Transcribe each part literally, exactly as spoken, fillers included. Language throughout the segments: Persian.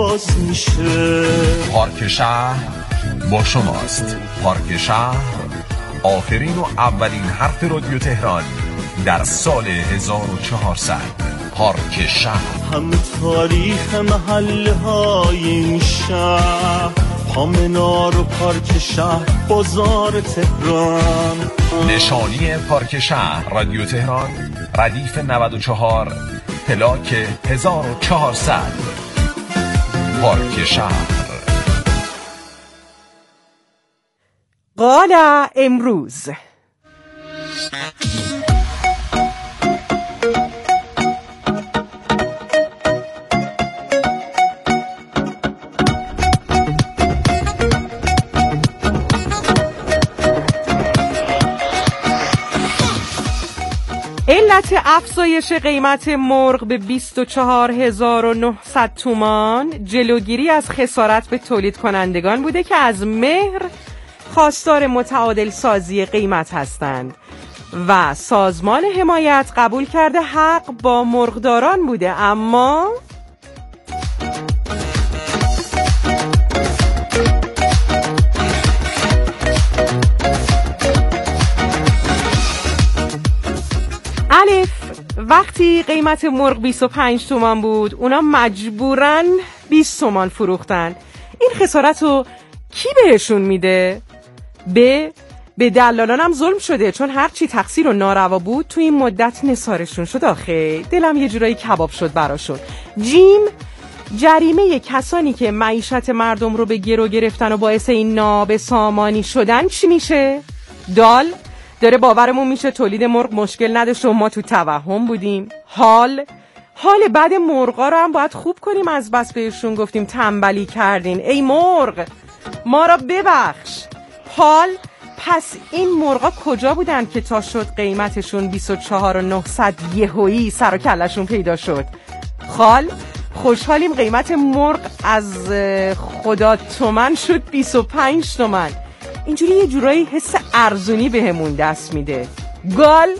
باز میشه. پارک شهر با شماست. پارک شهر آخرین و اولین حرف رادیو تهران در سال هزار و چهارصد. پارک شهر هم تاریخ محله های این شهر، پامنار و پارک شهر، بازار تهران. نشانی پارک شهر رادیو تهران، ردیف نود و چهار، پلاک هزار و چهارصد. پارک شهر. قال امروز. علت افزایش قیمت مرغ به بیست و چهار هزار و نهصد تومان جلوگیری از خسارت به تولید کنندگان بوده که از مهر خواستار متعادل سازی قیمت هستند و سازمان حمایت قبول کرده حق با مرغداران بوده. اما الف، وقتی قیمت مرغ بیست و پنج تومان بود اونا مجبورن بیست تومان فروختن. این خسارت رو کی بهشون میده؟ ب، به دلالان هم ظلم شده چون هرچی تقصیر و ناروا بود تو این مدت نثارشون شد. آخه دلم یه جورایی کباب شد براشون. جیم، جریمه کسانی که معیشت مردم رو به گرو گرفتن و باعث این نابسامانی شدن چی میشه؟ دال، داره باورمون میشه تولید مرغ مشکل نداشت و ما تو توهم بودیم. حال، حال بعد مرغا رو هم باید خوب کنیم، از بس بهشون گفتیم تنبلی کردین. ای مرغ ما را ببخش. حال، پس این مرغا کجا بودن که تا شد قیمتشون بیست و چهار و نهصد یهویی سر و کلشون پیدا شد؟ خال، خوشحالیم قیمت مرغ از خدا تومن شد بیست و پنج تومن. اینجوری یه جورایی حس ارزونی بهمون دست میده. گال،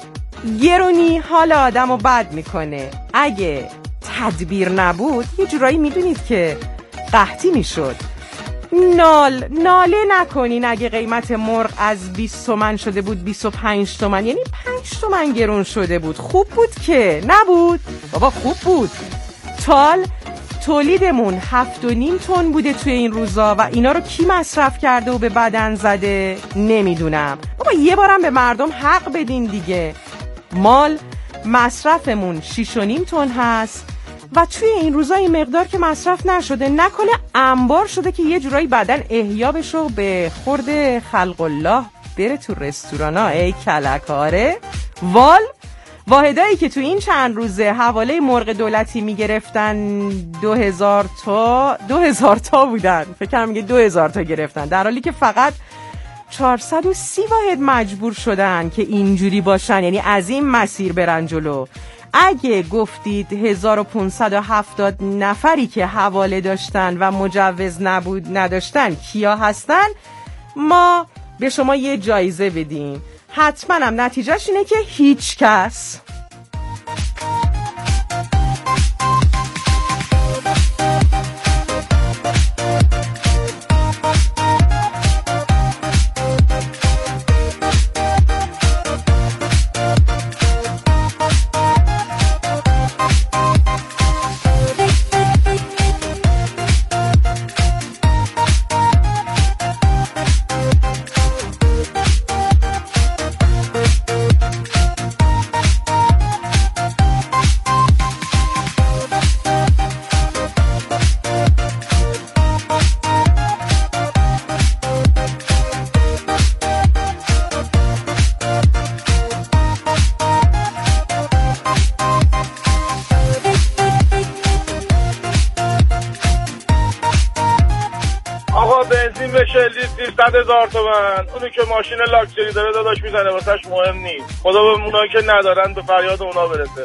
گرونی حال آدمو بد میکنه. اگه تدبیر نبود یه جورایی میدونید که قحطی میشد. نال، ناله نکنین اگه قیمت مرغ از بیست تومن شده بود بیست و پنج تومن، یعنی پنج تومن گرون شده بود. خوب بود که نبود؟ بابا خوب بود. تال، تولیدمون هفت و نیم تن بوده توی این روزا و اینا رو کی مصرف کرده و به بدن زده؟ نمیدونم. بابا یه بارم به مردم حق بدین دیگه. مال، مصرفمون شش و نیم تن هست و توی این روزا این مقدار که مصرف نشده نکنه انبار شده که یه جورایی بدن احیا بشه و به خورد خلق الله بره تو رستورانا. ای کلکاره. وال، واحدایی که تو این چند روزه حواله مرغ دولتی میگرفتن دو هزار تا دو هزار تا بودن، فکر کنم میگه دو هزار تا گرفتن، در حالی که فقط چهارصد و سی واحد مجبور شدن که اینجوری باشن، یعنی از این مسیر برن جلو. اگه گفتید هزار و پانصد و هفتاد نفری که حواله داشتن و مجوز نبود نداشتن کیا هستن، ما به شما یه جایزه بدیم. حتما هم نتیجهش اینه که هیچ کس. سیصد هزار تومن، اونی که ماشین لاکچری داره داداش میزنه واسهش مهم نیست. خدا به اونایی که ندارن به فریاد اونا برسه.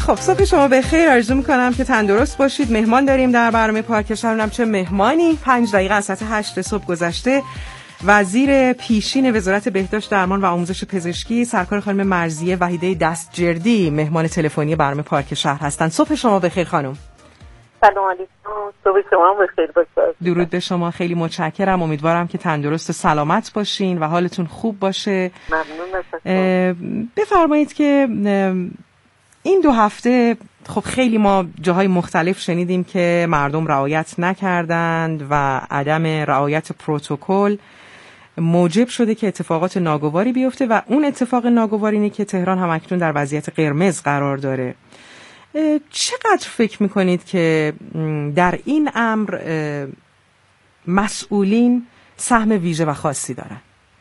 خب صبح شما بخیر، آرزو میکنم که تندرست باشید. مهمان داریم در برنامه پارک شهر، اونم چه مهمانی. پنج دقیقه از ساعت هشت صبح گذشته. وزیر پیشین وزارت بهداشت درمان و آموزش پزشکی سرکار خانم مرضیه وحیده دستجردی مهمان تلفنی برنامه پارک شهر هستند. صبح شما بخیر خانم. سلام علیکم. صبح شما بخیر باشه. درود به شما، خیلی متشکرم. امیدوارم که تندرست و سلامت باشین و حالتون خوب باشه. ممنون ازتون. بفرمایید که این دو هفته خب خیلی ما جاهای مختلف شنیدیم که مردم رعایت نکردند و عدم رعایت پروتکل موجب شده که اتفاقات ناگواری بیفته و اون اتفاق ناگواری اینه که تهران هم اکنون در وضعیت قرمز قرار داره. چقدر فکر میکنید که در این امر مسئولین سهم ویژه و خاصی دارن؟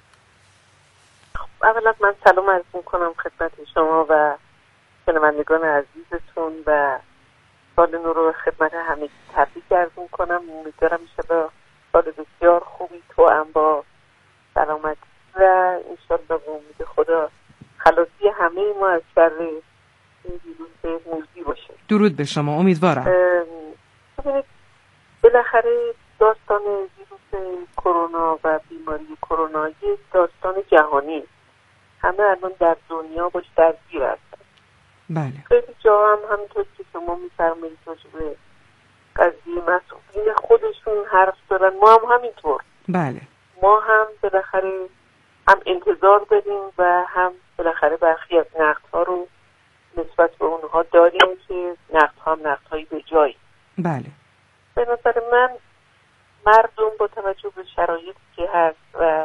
اولا من سلام عرض میکنم خدمت شما و شنوندگان عزیزتون و سال نو رو خدمت همه تبریک عرض میکنم. امیدوارم انشالله سال بسیار خوبی تو هم با سلامتی و انشالله به امید خدا خلاصی همه ما از شر این ویروس موذی باشه. درود به شما، امیدوارم. ببینید بالاخره داستان ویروس کرونا و بیماری کرونا یک داستان جهانی، همه الان در دنیا باش درگیر هستن. بله. خیلی جا هم همینطور که شما میفرمایید راجع به قضیه مسئولین خودشون حرف دارن، ما هم همینطور. بله. ما هم بالاخره هم انتظار داریم و هم بالاخره برخی از نقدها رو نسبت به اونها داریم که نقدها هم نقدهایی به جایی. بله. به نظر من مردم با توجه به شرایطی که هست و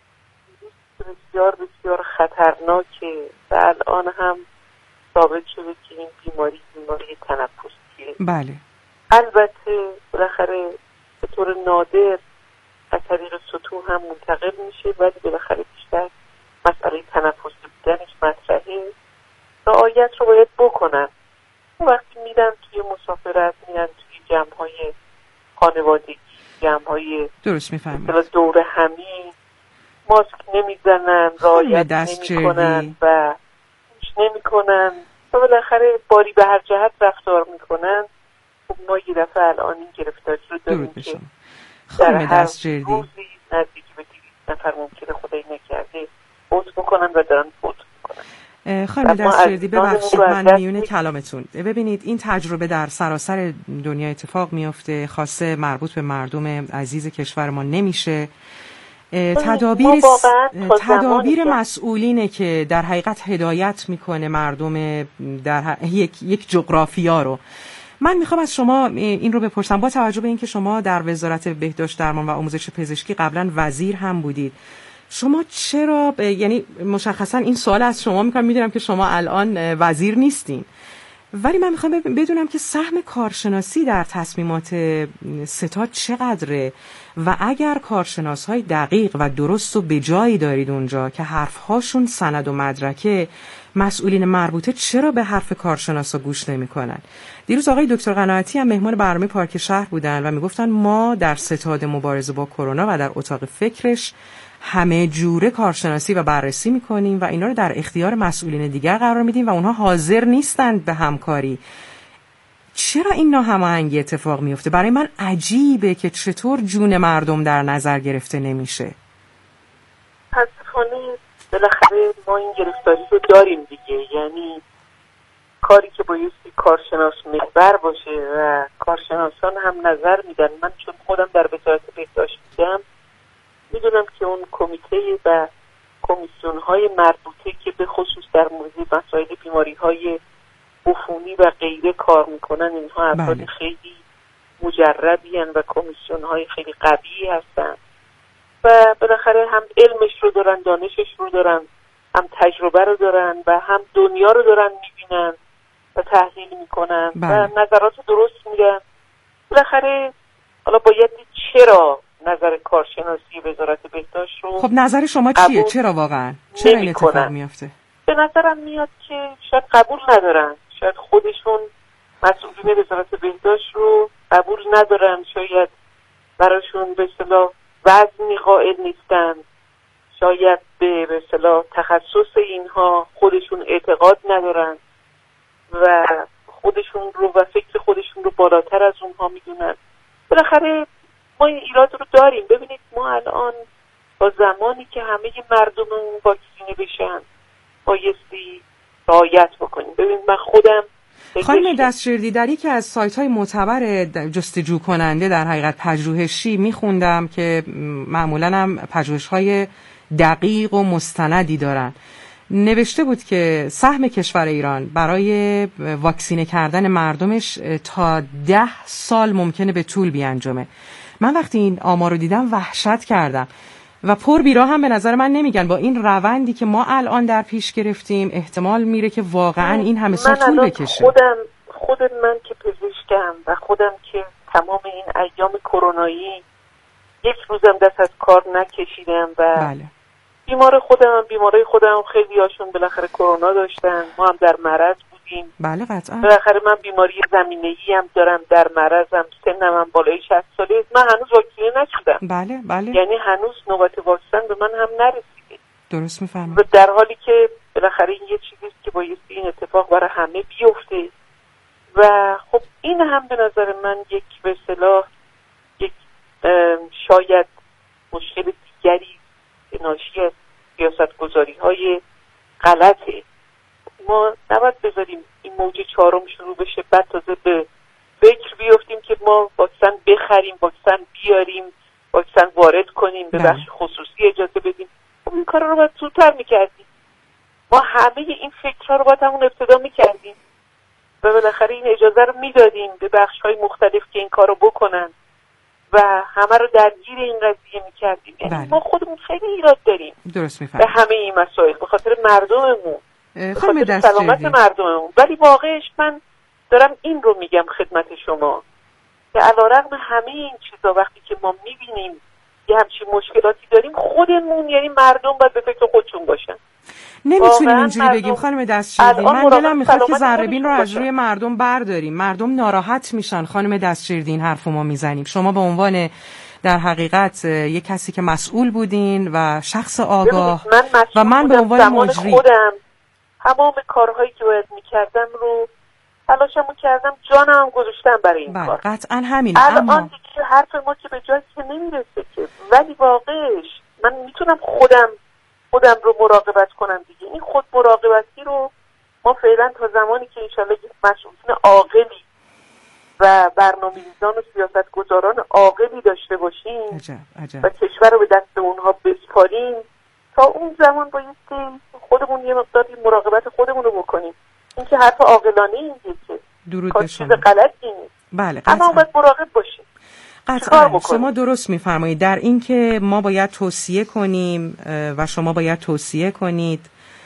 بسیار بسیار خطرناکه و الان هم ثابت شده که این بیماری بیماری تنفسیه. بله. البته بالاخره به طور نادر از طریق سطوح هم منتقل میشه ولی بالاخره بیشتر مسئله تنفسی بودنش مطرحه. رعایت رو باید بکنن. وقتی میرن توی مسافرت، میرن توی جمع‌های خانوادگی، جمع‌های درست میفهمید دور همی، ماسک نمیزنن، رعایت نمیکنن و نمیکنن و بالاخره باری به هر جهت رفتار میکنن. خب ما یه دفعه الان این گرفتاری رو داریم که در هر روزی نزدیک به دویست نفر ممکنه خدای نکرده فوت بکنن و دارن فوت میکنن. خانم دستجردی ببخشید من میونه کلامتون. ببینید این تجربه در سراسر دنیا اتفاق میفته، خاصه مربوط به مردم عزیز کشور ما نمیشه. تدابیر تدابیر مسئولینه که در حقیقت هدایت میکنه مردم در یک یک جغرافیا رو. من میخوام از شما این رو بپرسم، با توجه به اینکه شما در وزارت بهداشت درمان و آموزش پزشکی قبلا وزیر هم بودید، شما چرا ب... یعنی مشخصا این سوال از شما میکنم، میدونم که شما الان وزیر نیستین، ولی من میخوام بدونم که سهم کارشناسی در تصمیمات ستاد چقدره و اگر کارشناس های دقیق و درست و به جایی دارید اونجا که حرفهاشون سند و مدرکه، مسئولین مربوطه چرا به حرف کارشناسا گوش نمیکنن؟ دیروز آقای دکتر قناعتی هم مهمان برنامه پارک شهر بودن و میگفتن ما در ستاد مبارزه با کرونا و در اتاق فکرش همه جوره کارشناسی و بررسی میکنیم و اینا رو در اختیار مسئولین دیگر قرار میدیم و اونها حاضر نیستند به همکاری. چرا این ناهماهنگی اتفاق میفته؟ برای من عجیبه که چطور جون مردم در نظر گرفته نمیشه. متاسفانه بالاخره ما این گرفتاری رو داریم دیگه، یعنی کاری که بایستی کارشناس محور باشه و کارشناسان هم نظر میدن. من چون خودم در وزارت بهداشت بودم میدونم که اون کمیته و کمیسیون های مربوطه که به خصوص در مورد مسائل بیماری های عفونی و غیره کار میکنن، اینها افراد بله. خیلی مجربی هستند و کمیسیون های خیلی قوی هستن و بالاخره هم علمش رو دارن، دانشش رو دارن، هم تجربه رو دارن و هم دنیا رو دارن میبینن و تحلیل میکنن بله. و نظرات درست میدن. بالاخره حالا باید چرا نظر کارشناسی وزارت بهداشت رو خب نظر شما چیه؟ چرا واقعا؟ چرا این اتفاق میفته؟ به نظرم میاد که شاید قبول ندارن، شاید خودشون مسئولین وزارت بهداشت رو قبول ندارن، شاید براشون به اصطلاح وزنی قائل نیستن، شاید به به اصطلاح تخصص اینها خودشون اعتقاد ندارن و خودشون رو و فکر خودشون رو بالاتر از اونها میدونن. بالاخره ما این ایراد رو داریم. ببینید ما الان با زمانی که همه مردممون واکسینه بشن بایستی رعایت بکنیم. ببینید من خودم خانم دستشیردی در یکی از سایت های معتبر جستجو کننده در حقیقت پژوهشی میخوندم که معمولا هم پژوهش های دقیق و مستندی دارن، نوشته بود که سهم کشور ایران برای واکسینه کردن مردمش تا ده سال ممکنه به طول بیانجامه. من وقتی این آمار رو دیدم وحشت کردم و پر بیراه هم به نظر من نمیگن. با این روندی که ما الان در پیش گرفتیم احتمال میره که واقعا این همه سال طول بکشه. خودم خود من که پزشکم و خودم که تمام این ایام کرونایی یک روزم دست از کار نکشیدم و بله. بیمار خودم بیماری خودم خیلی هاشون بالاخره کرونا داشتن، ما هم در معرض بودیم. بله قطعا. بالاخره من بیماری زمینه‌ای هم دارم، در معرضم، سنم هم بالای شصت ساله، من هنوز واکسینه نشدم. بله بله. یعنی هنوز نوبت واکسن به من هم نرسیده. درست میفهمم. و در حالی که بالاخره این یه چیزی است که بایستی این اتفاق برای همه بیفته و خب این هم به نظر من یک به اصطلاح یک شاید مشکل دیگری که ناشی از سیاست‌گذاری‌های غلطه. ما نباید بذاریم این موج چهارم شروع بشه بعد تازه به فکر بیفتیم که ما واکسن بخریم، واکسن بیاریم، واکسن وارد کنیم، به بخش خصوصی اجازه بدیم. خب این کار رو باید زودتر میکردیم. ما همه این فکرها رو باید همون ابتدا میکردیم و بالاخره این اجازه رو میدادیم به بخش‌های مختلف که این کار رو بکنن و همه رو درگیر این قضیه میکردیم. یعنی ما خودمون خیلی ایراد داریم. درست میفهمم. به همه این مسائل به خاطر مردممون، به خاطر سلامت مردممون. ولی واقعش من دارم این رو میگم خدمت شما که علیرغم همه این چیزا وقتی که ما میبینیم یه همچین مشکلاتی داریم، خودمون یعنی مردم باید به فکر خودشون باشن. نمیتونیم اینجوری بگیم خانم دستشیردی. من دلم میخواد که ذره‌بین رو از روی مردم برداریم. مردم ناراحت میشن خانم دستشیردی این حرفو ما میزنیم. شما به عنوان در حقیقت یک کسی که مسئول بودین و شخص آگاه من و من به عنوان مجری خودم تمام کارهایی که باید میکردم رو تلاشمو کردم، جانم گذاشتم برای این بله، کار. قطعا همین. الان اما دیگه حرف ما که به جایی که نمیرسه که، ولی واقعش من میتونم خودم خودم رو مراقبت کنم دیگه. این خود مراقبتی رو ما فعلا تا زمانی که انشالله مسئولین عاقلی و برنامه‌ریزان و سیاستگزاران عاقلی داشته باشیم عجب، عجب. و کشور رو به دست اونها بسپاریم، تا اون زمان بایستی خودمون یه مقداری مراقبت خودمون رو بکنیم. این که حرف عاقلانه اینه که درود به شما. چیز غلطی نیست. بله اما باید مراقب باشیم. قطعا شما درست میفرمایید در این که ما باید توصیه کنیم و شما باید توصیه کنید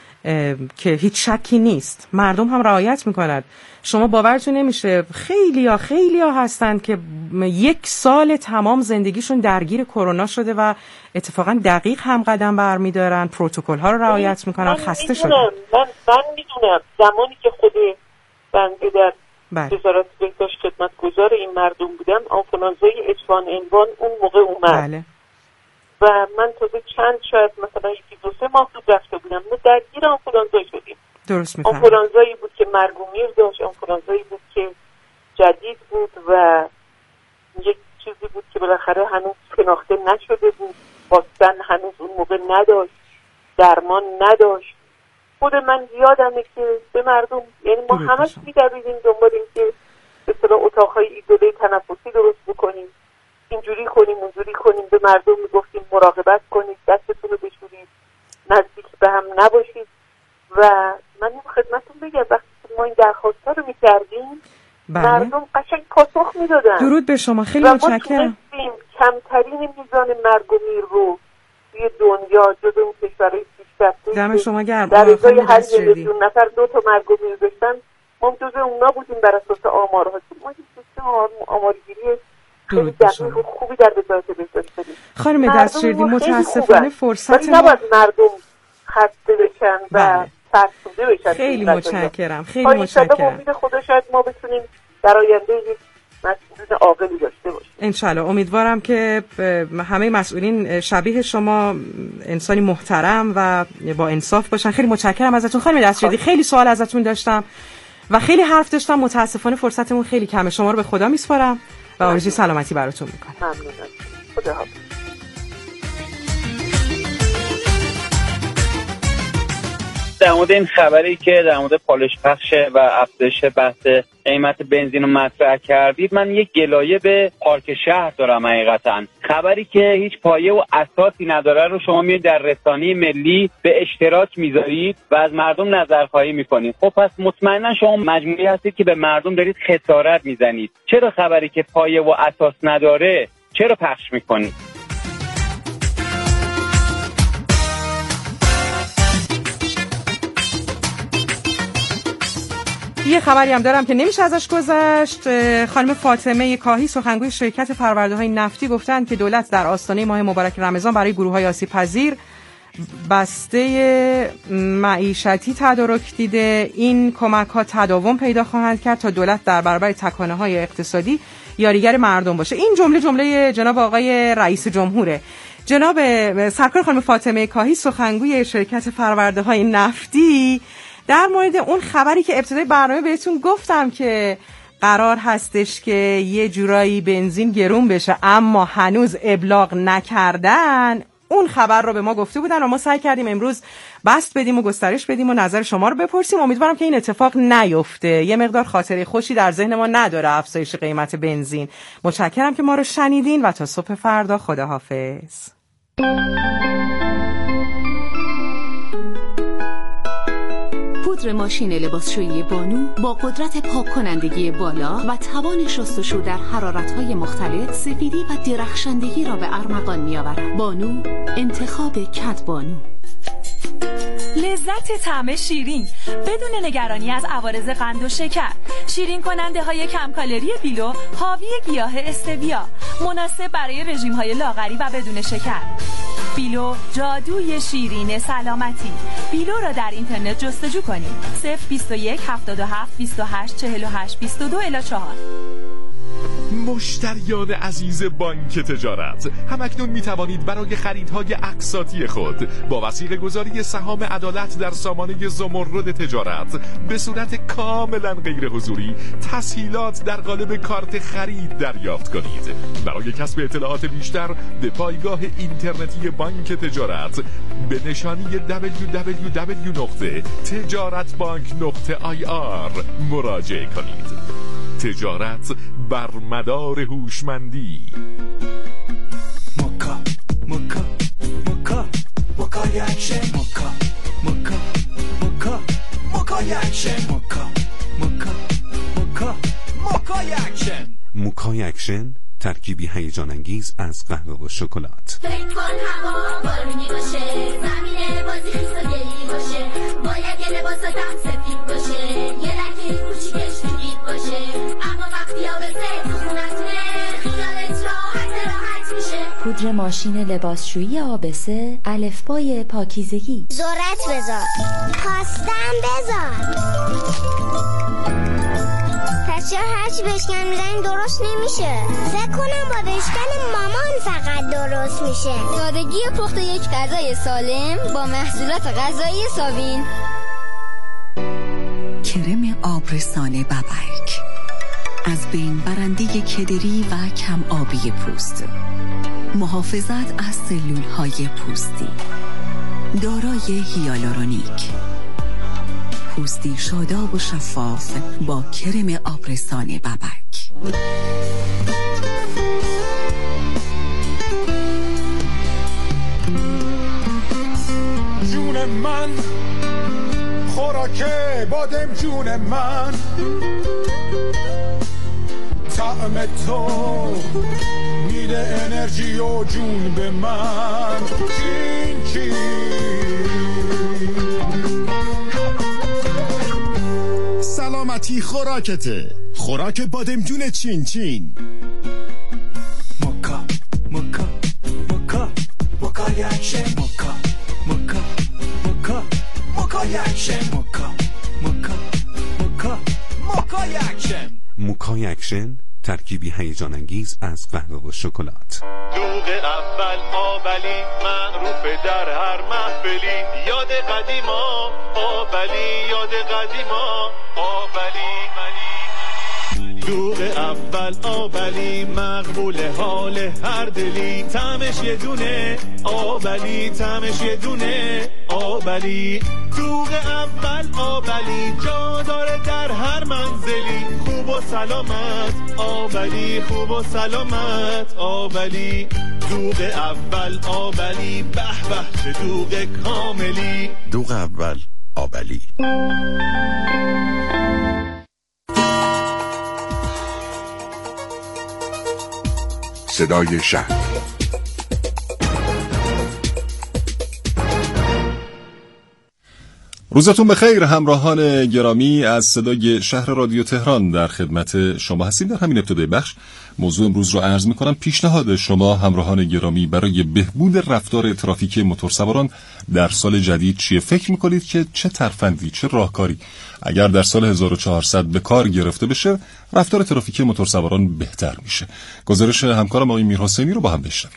که هیچ شکی نیست مردم هم رعایت میکنند. شما باورتون نمیشه خیلی ها خیلی ها هستند که یک سال تمام زندگیشون درگیر کرونا شده و اتفاقا دقیق هم قدم برمیدارن، پروتکل ها رو رعایت میکنن، خسته شدن. من من میدونم زمانی که خود بنده در وزارت بهداشت خدمتگزار این مردم بودم، آنفولانزای اتوان انوان اون موقع اومد. بله. و من تازه چند شاید مثلا یکی دو سه ماه بود رفته بودم، ما درگیر آنفولانزا شدیم. درست میفهمم. آنفولانزایی بود که مرگ و میر داشت، آنفولانزایی بود که جدید بود و یک چیزی بود که بالاخره هنوز شناخته نشده بود، واکسن هنوز اون موقع نداشت، درمان نداشت. خود من یادمه که به مردم، یعنی ما همش می‌دویدیم دنبال این که به اصطلاح اتاق‌های ایزوله تنفسی درست بکنیم، اینجوری کنیم اونجوری کنیم. به مردم میگفتیم مراقبت کنید، دستتون رو بشورید، نزدیک به هم نباشید. و من خدمتتون بگم وقتی ما این درخواست‌ها رو می‌کردیم، بله. مردم قشنگ پاسخ میدادن. درود به شما، خیلی متشکرم. کمترین میزان مرگ و میر رو توی دنیا جزو اون کشورهای پیشرفته دم شما گرم. در ازای هر یه میلیون نفر دو تا مرگ و میر داشتن، ما جزو اونا بودیم بر اساس آمارها. ما این سیستم آمارگیری خیلی دقیق و خوبی در وزارت بهداشت داریم. خانم دستشیردی متاسفانه فرصت ما نباید مردم خسته بشن و فرسوده بشن. خیلی متشکرم، خیلی متشکرم. امید خدا شاید ما بتونیم در آینده یک مسئولین عاقلی داشته باشیم. انشالله. امیدوارم که همه مسئولین شبیه شما انسانی محترم و با انصاف باشن. خیلی متشکرم ازتون خانم دستشیردی. خیلی سوال ازتون داشتم و خیلی حرف داشتم، متاسفانه فرصتمون خیلی کمه. شما رو به خدا میسپارم و آرزوی سلامتی براتون میکنم. ممنونم. خدا حافظ. در مورد این خبری که در مورد پالش پخش و افزایش بحث قیمت بنزین رو مطرح کردید، من یک گلایه به پارک شهر دارم. حقیقتا خبری که هیچ پایه و اساسی نداره رو شما میاد در رسانه ملی به اشتراک میذارید و از مردم نظرخواهی میکنید. خب پس مطمئنا شما مجموعی هستید که به مردم دارید خسارت میزنید. چرا خبری که پایه و اساس نداره چرا پخش میکنید؟ یه خبری هم دارم که نمیشه ازش گذشت. خانم فاطمه کاهی سخنگوی شرکت پرورده‌های نفتی گفتن که دولت در آستانه ماه مبارک رمضان برای گروه‌های آسیب‌پذیر بسته معیشتی تدارک دیده. این کمک‌ها تداوم پیدا خواهند کرد تا دولت در برابر تکانه‌های اقتصادی یاریگر مردم باشه. این جمله جمله جناب آقای رئیس جمهوره. جناب سرکار خانم فاطمه کاهی سخنگوی شرکت پرورده‌های نفتی در مورد اون خبری که ابتدای برنامه بهتون گفتم که قرار هستش که یه جورایی بنزین گرون بشه اما هنوز ابلاغ نکردن، اون خبر رو به ما گفته بودن و ما سعی کردیم امروز بست بدیم و گسترش بدیم و نظر شما رو بپرسیم. امیدوارم که این اتفاق نیفته. یه مقدار خاطره خوشی در ذهن ما نداره افزایش قیمت بنزین. متشکرم که ما رو شنیدین و تا صبح فردا خداحافظ. پودر ماشین لباسشویی بانو با قدرت پاک کنندگی بالا و توان شستشو در حرارت‌های مختلف سفیدی و درخشندگی را به ارمغان می‌آورد. بانو، انتخاب کد بانو. لذت طعم شیرین بدون نگرانی از عوارض قند و شکر. شیرین کننده های کم کالری بیلو حاوی گیاه استویا، مناسب برای رژیم های لاغری و بدون شکر. بیلو، جادوی شیرین سلامتی. بیلو را در اینترنت جستجو کنید. صفر بیست و یک هفتاد و هفت بیست و هشت چهل و هشت بیست و دو الی چهار. مشتریان عزیز بانک تجارت، همکنون می توانید برای خریدهای اقساطی خود با وثیقه گذاری سهام عدالت در سامانه زمرد تجارت به صورت کاملا غیر حضوری تسهیلات در قالب کارت خرید دریافت کنید. برای کسب اطلاعات بیشتر به پایگاه اینترنتی بانک تجارت به نشانی دبلیو دبلیو دبلیو نقطه تجارت بانک نقطه آی آر مراجعه کنید. تجارت بر مدار هوشمندی. موکا موکا موکا موکا اکشن موکا موکا موکا موکا اکشن موکا موکا موکا موکا اکشن موکا اکشن ترکیبی هیجان انگیز از قهوه و شکلات. فکر کن هوا بارونی باشه، زمین بازی خیس و گلی باشه، باید یه لباساتم سفید باشه، یه لکه کوچیکش تو جیب باشه، اما وقتی آبزه تو خونتونه خیالت راحت راحت میشه. پودر ماشین لباسشویی آبسه، الفبای پاکیزگی. ذرت بذار، خواستم بذار. پس چرا هرچی بشکن میزنیم درست نمیشه؟ فکر کنم با بشکن مامان فقط درست میشه. سادگی پخت یک غذای سالم با محصولات غذایی ساوین. کرم آبرسان ببرک از بین برنده کدری و کم آبی پوست، محافظت از سلول های پوستی، دارای هیالورونیک، پوستی شاداب و شفاف با کرم آبرسان ببرک. جون من خوراک بادم، جون من طعم تو میده انرژی و جون به من. چین چین سلامتی خوراکته، خوراک بادمجون چین چین. موکا موکا موکا موکا اکشن موکا موکا موکا موکا اکشن موکا موکا موکا موکا اکشن. موکا اکشن ترکیبی هیجان انگیز از قهوه و شکلات. دوغ اول آبلی معروف در هر محفلی، یاد قدیما آبلی، یاد قدیما آبلی. اول آبلی مقبول حال هر دلی طعمش یه دونه آبلی طعمش یه دونه آبلی دوغ اول آبلی جا داره در هر منزلی خوب و سلامت آبلی خوب و سلامت آبلی دوغ اول آبلی به به چه دوغ کاملی دوغ اول آبلی. صدای شهر. روزتون بخیر همراهان گرامی از صدای شهر رادیو تهران در خدمت شما هستیم. در همین ابتدای بخش موضوع امروز رو عرض می‌کنم. پیشنهاد شما همراهان گرامی برای بهبود رفتار ترافیکی موتورسواران در سال جدید چیه؟ فکر می‌کنید که چه ترفندی، چه راهکاری اگر در سال هزار و چهارصد به کار گرفته بشه رفتار ترافیکی موتورسواران بهتر میشه؟ گزارش همکارم آقای میرحسینی رو با هم بشنویم.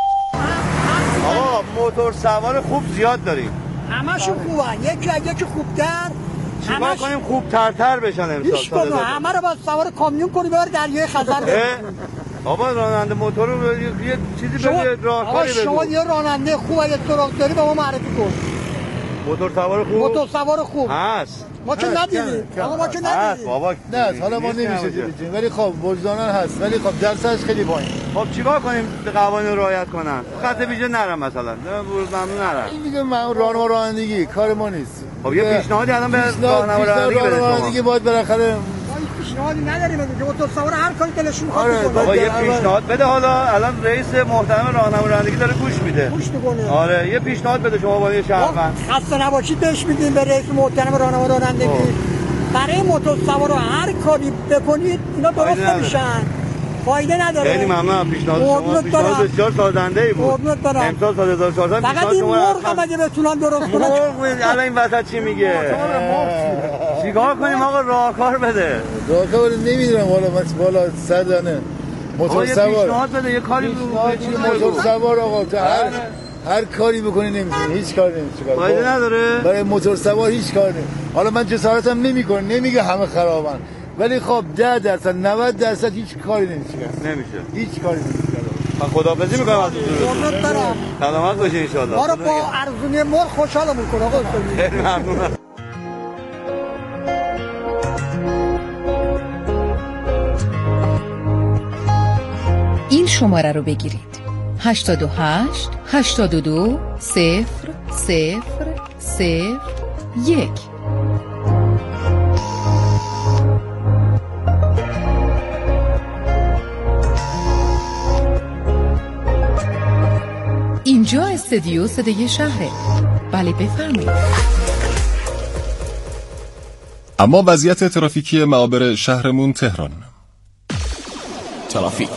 آقا موتورسوار خوب زیاد داریم، همشون خوبن، یکی اگه که خوبتر چیکار همش... کنیم خوب ترتر بشن امسال؟ هیچ کنم همه رو باید سوار کامیون کنی ببر دریای خزر ببر. آقا راننده موتور رو یه چیزی بده، راهکاری بده. شما یه راننده خوب اگه سراغ داری به ما معرفی کن. موتور سوار خوب؟ موتور سوار خوب هست. ما که ندیدیم. آقا ما که ندیدیم. بابا نه حالا ما نمیشه دیدیم، ولی خب وجدانن هست، ولی خب درصدش خیلی پایین. خب چیکار کنیم قوانین رو رعایت کنن؟ خط ویژه نرم مثلا. ممنون نرم. این دیگه ما راهنما رانندگی کار ما نیست. خب یه پیشنهادی الان به راهنما رانندگی بده. رانندگی باید بالاخره پیشنهادی نداریم دیگه، موتور سوار هر کاری دلش می‌خواد بکنه. بابا یه پیشنهاد بده. حالا الان رئیس محترم راهنما رانندگی داره گوش میده. گوش میکنه. آره یه پیشنهاد بده شما با یه شهروند. خسته نباشید بهش میدیم به رئیس محترم راهنما رانندگی. برای موتور سوار هر کاری بکنید اینا درست نمیشن. فایده نداره. خیلی ممنونم پیشنهاد شما. پیشنهاد بسیار سازنده‌ای بود. امسال سال هزار و چهارصد فقط این مرغ هم اگه بتونن درست کنن. مرغ الان این وسط چی میگه؟ چیکار کنیم آقا؟ راهکار بده. راهکار نمیدونم والا بس والا صدانه موتور سوار. یه پیشنهاد بده یه کاری موتور سوار آقا هر هر کاری بکنی نمیتونی، هیچ کاری نمیشه. فایده نداره. برای موتور سوار هیچ کاری نمیشه. حالا من جسارتم نمیکنه، نمیگه همه خرابن، ولی خب ده درصد نود درصد هیچ کاری نمیشه. نمیشه. هیچ کاری نمیشه. من خداحافظی میکنم از قربونت برم. سلامت باشین ان شاء الله. ما رو با ارزونی مرغ خوشحالمون کن آقا. خیلی ممنونم. این شماره رو بگیرید: هشتاد و هشت هشتاد و دو صفر صفر صفر یک. اینجا استودیو صدای شهره. بله بفرمایید. اما وضعیت ترافیکی معابر شهرمون تهران. ترافیک.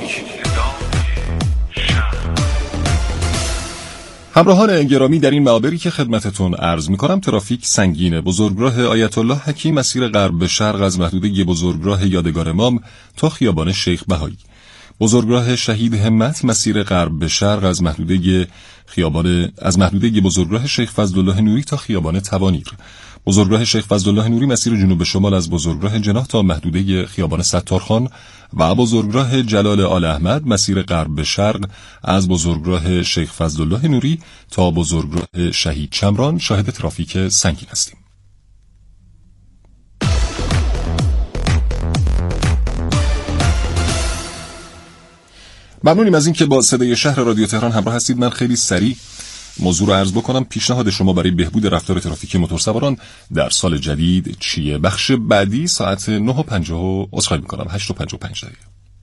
همراهان گرامی در این معابری که خدمتتون عرض می‌کنم ترافیک سنگینه. بزرگراه آیت الله حکیم مسیر غرب به شرق از محدوده بزرگراه یادگار امام تا خیابان شیخ بهایی. بزرگراه شهید همت مسیر غرب به شرق از محدوده خیابان از محدوده بزرگراه شیخ فضلالله نوری تا خیابان توانیر. بزرگراه شیخ فضلالله نوری مسیر جنوب شمال از بزرگراه جناح تا محدوده خیابان ستارخان و بزرگراه جلال آل احمد مسیر غرب به شرق از بزرگراه شیخ فضلالله نوری تا بزرگراه شهید چمران شاهد ترافیک سنگین هستیم. ممنونیم از این که با صدای شهر رادیو تهران همراه هستید. من خیلی سریع موضوع رو عرض بکنم. پیشنهاد شما برای بهبود رفتار ترافیکی موتورسواران در سال جدید چیه؟ بخش بعدی ساعت نه و پنجاه عذرخواهی می‌کنم هشت و پنجاه و پنج دقیقه.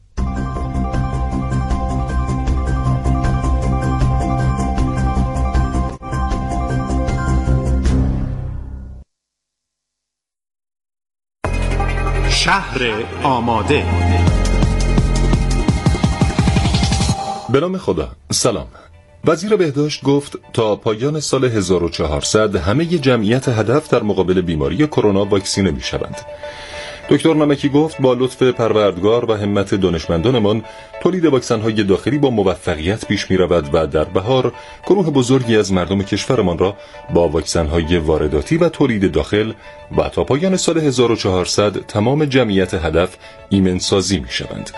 شهر آماده. به نام خدا. سلام. وزیر بهداشت گفت تا پایان سال هزار و چهارصد همه جمعیت هدف در مقابل بیماری کرونا واکسینه می شوند. دکتر نمکی گفت با لطف پروردگار و همت دانشمندانمان تولید واکسن‌های داخلی با موفقیت پیش می‌رود و در بهار گروه بزرگی از مردم کشورمان را با واکسن‌های وارداتی و تولید داخل و تا پایان سال هزار و چهارصد تمام جمعیت هدف ایمن‌سازی می‌شوند.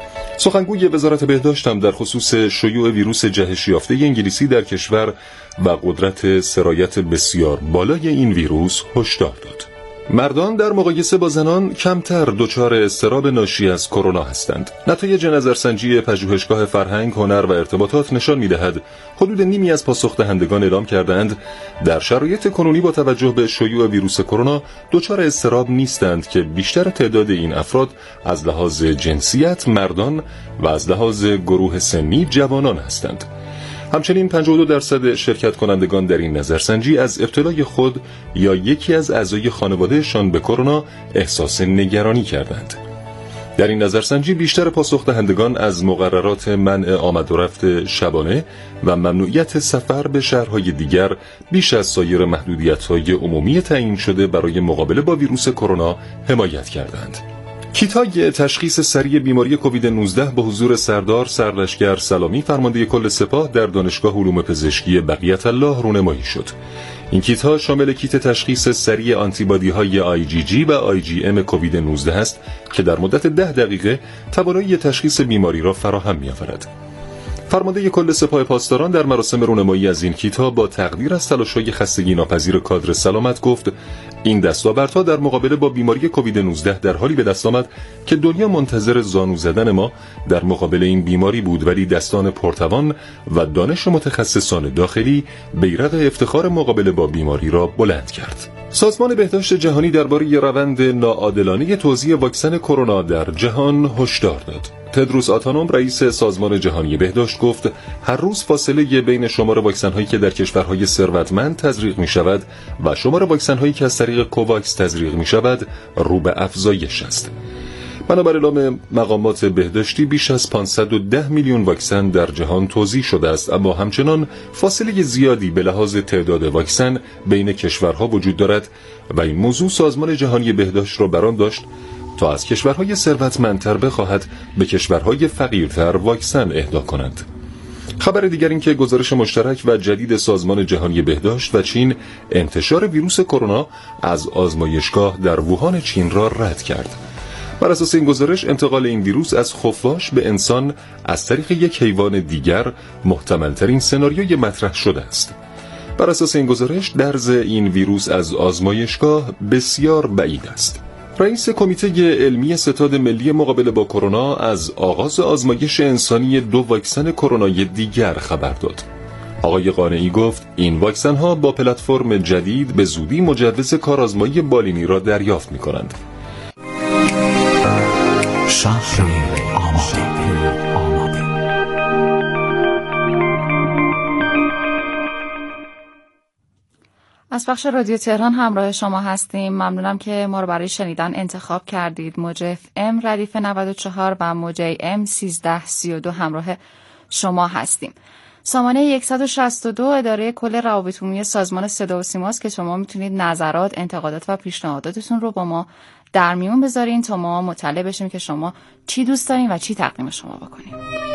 سخنگوی وزارت بهداشت هم در خصوص شیوع ویروس جهش یافته انگلیسی در کشور و قدرت سرایت بسیار بالای این ویروس هشدار داد. مردان در مقایسه با زنان کمتر دچار اضطراب ناشی از کرونا هستند. نتایج نظرسنجی پژوهشگاه فرهنگ، هنر و ارتباطات نشان می‌دهد حدود نیمی از پاسخ دهندگان اعلام کردند در شرایط کنونی با توجه به شیوع ویروس کرونا دچار اضطراب نیستند که بیشتر تعداد این افراد از لحاظ جنسیت مردان و از لحاظ گروه سنی جوانان هستند. همچنین پنجاه و دو درصد شرکت کنندگان در این نظرسنجی از ابتلای خود یا یکی از اعضای خانوادهشان به کرونا احساس نگرانی کردند. در این نظرسنجی بیشتر پاسخ دهندگان از مقررات منع آمد و رفت شبانه و ممنوعیت سفر به شهرهای دیگر بیش از سایر محدودیت‌های عمومی تعیین شده برای مقابله با ویروس کرونا حمایت کردند. کیت‌های تشخیص سریع بیماری کووید نوزده به حضور سردار سرلشکر سلامی فرمانده کل سپاه در دانشگاه علوم پزشکی بقیت الله رونمایی شد. این کیت‌ها شامل کیت تشخیص سریع آنتیبادی‌های آی جی جی و آی جی ام کووید نوزده است که در مدت ده دقیقه توانایی تشخیص بیماری را فراهم می‌آورد. فرمانده کل سپاه پاسداران در مراسم رونمایی از این کیت‌ها با تقدیر از تلاش‌های خستگی ناپذیر کادر سلامت گفت این دستاوردها در مقابله با بیماری کووید نوزده در حالی به دست آمد که دنیا منتظر زانو زدن ما در مقابل این بیماری بود، ولی دستان پرتوان و دانش متخصصان داخلی بیرق افتخار مقابله با بیماری را بلند کرد. سازمان بهداشت جهانی درباره روند ناعادلانه توزیع واکسن کرونا در جهان هشدار داد. تدروس آتانوم رئیس سازمان جهانی بهداشت گفت هر روز فاصله بین شمار واکسن‌هایی که در کشورهای ثروتمند تزریق می‌شود و شمار واکسن‌هایی که از طریق کوواکس تزریق می‌شود رو به افزایش است. بنابر اعلام مقامات بهداشتی بیش از پانصد و ده میلیون واکسن در جهان توزیع شده است، اما همچنان فاصله زیادی به لحاظ تعداد واکسن بین کشورها وجود دارد و این موضوع سازمان جهانی بهداشت را برآن داشت تا از کشورهای ثروتمندتر بخواهد به کشورهای فقیرتر واکسن اهدا کنند. خبر دیگر این که گزارش مشترک و جدید سازمان جهانی بهداشت و چین انتشار ویروس کرونا از آزمایشگاه در ووهان چین را رد کرد. بر اساس این گزارش انتقال این ویروس از خفاش به انسان از طریق یک حیوان دیگر محتمل‌ترین سناریوی مطرح شده است. بر اساس این گزارش درز این ویروس از آزمایشگاه بسیار بعید است. رئیس کمیته علمی ستاد ملی مقابله با کرونا از آغاز آزمایش انسانی دو واکسن کرونای دیگر خبر داد. آقای قانعی گفت این واکسن ها با پلتفرم جدید به زودی مجوز کارآزمایی بالینی را دریافت می کنند. شهر آماده. از بخش رادیو تهران همراه شما هستیم. ممنونم که ما رو برای شنیدن انتخاب کردید. موج اف ام ردیف نود و چهار و موج ای ام سیزده سی و دو همراه شما هستیم. سامانه صد و شصت و دو اداره کل روابط عمومی سازمان صدا و سیماست که شما میتونید نظرات، انتقادات و پیشنهاداتتون رو با ما در میون بذارین تا ما مطلع بشیم که شما چی دوست دارین و چی تقدیم شما بکنیم.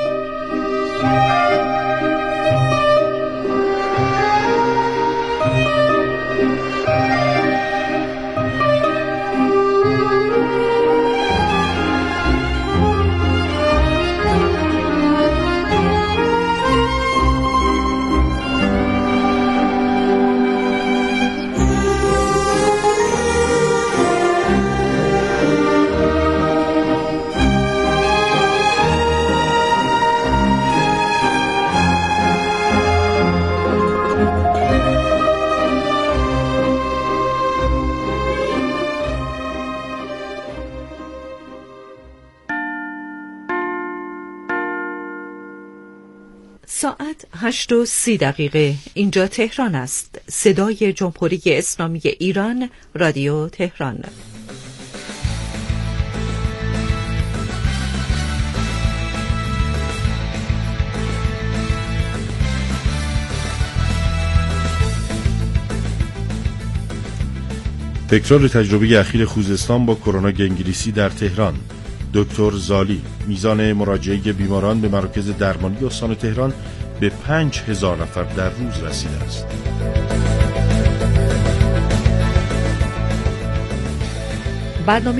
ساعت هشت و سی دقیقه. اینجا تهران است. صدای جمهوری اسلامی ایران، رادیو تهران. تکرار تجربه اخیر خوزستان با کرونا گنگلیسی در تهران. دکتر زالی: میزان مراجعه بیماران به مراکز درمانی استان تهران به پنج هزار نفر در روز رسیده است. برنامه